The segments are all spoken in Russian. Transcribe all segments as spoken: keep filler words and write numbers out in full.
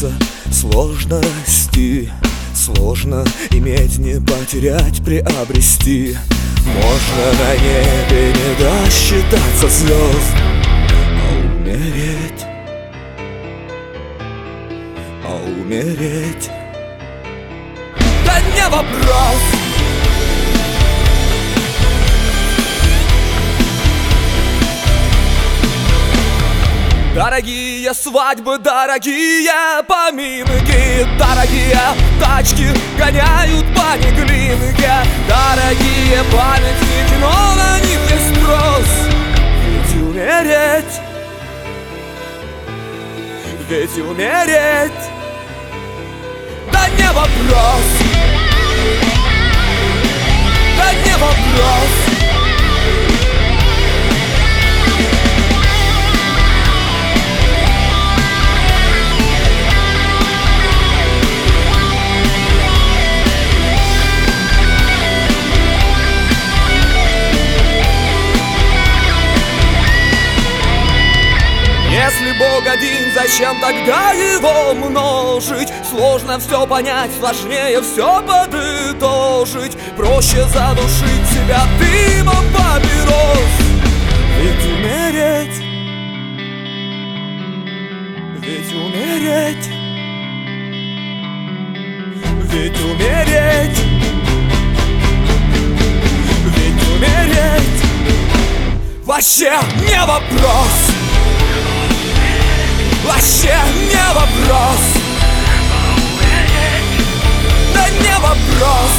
учиться, сложно расти, сложно иметь, не потерять, приобрести. Можно на небе не досчитаться звезд, а умереть, а умереть. Да не вопрос. Дорогие свадьбы, дорогие поминки, дорогие тачки гоняют по неглинке, дорогие памятники, но на них есть спрос. Ведь умереть, ведь умереть, да не вопрос, да не вопрос. Если Бог один, зачем тогда его множить? Сложно все понять, сложнее все подытожить. Проще задушить себя дымом папирос. Ведь умереть, ведь умереть, ведь умереть, ведь умереть вообще не вопрос. Вообще не вопрос. Да не вопрос.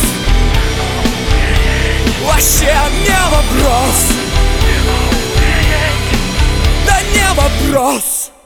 Вообще не вопрос. Да не вопрос.